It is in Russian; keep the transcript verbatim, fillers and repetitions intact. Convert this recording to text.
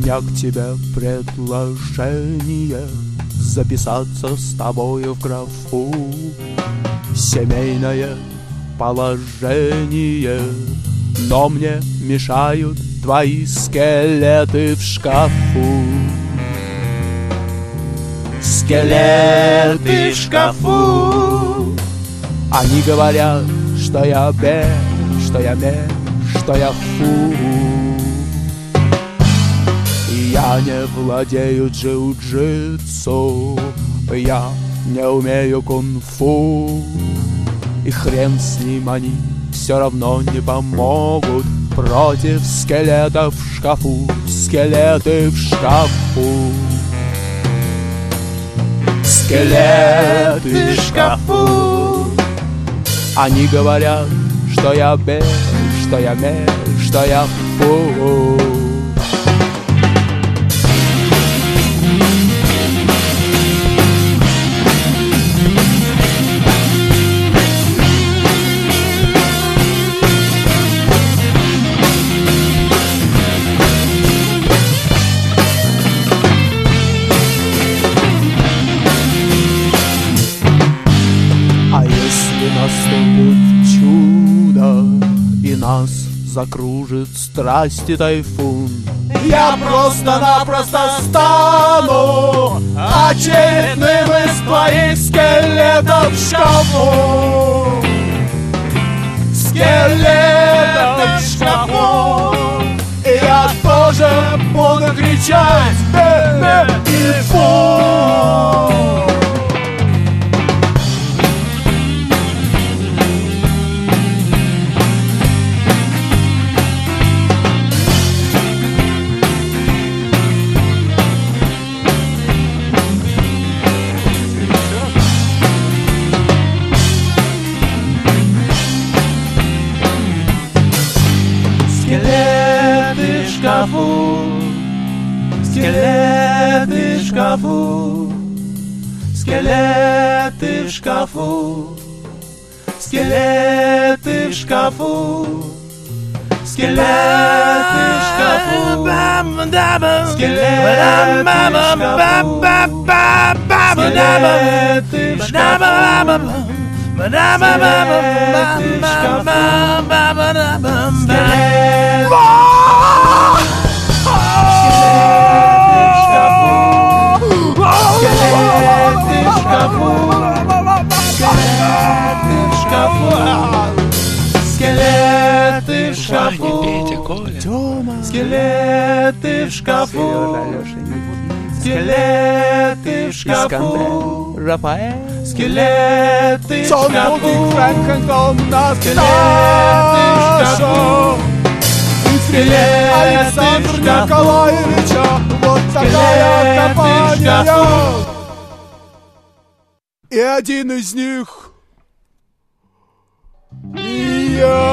меня к тебе предложение записаться с тобою в графу семейное положение, но мне мешают твои скелеты в шкафу. Скелеты в шкафу. Они говорят, что я бе, что я ме, что я фу. И я не владею джиу-джитсу, я не умею кунг-фу. И хрен с ним, они все равно не помогут против скелетов в шкафу. Скелеты в шкафу. Скелеты в шкафу. Они говорят, что я бе, что я ме, что я фу. Наступит чудо, и нас закружит страсти тайфун, я просто-напросто стану очередным из твоих скелетов в шкафу. Скелетов в шкафу. И я тоже буду кричать бе-бе и фу. Скелеты в шкафу, скелеты в шкафу, скелеты в шкафу, скелеты в шкафу, скелеты в шкафу, скелеты в шкафу. Скелеты в шкафу. Скелеты в шкафу. Скелеты в шкафу. Рафаэль. Скелеты в шкафу. Скелеты в шкафу. Александр Николаевича. Вот такая компания. И один из них я.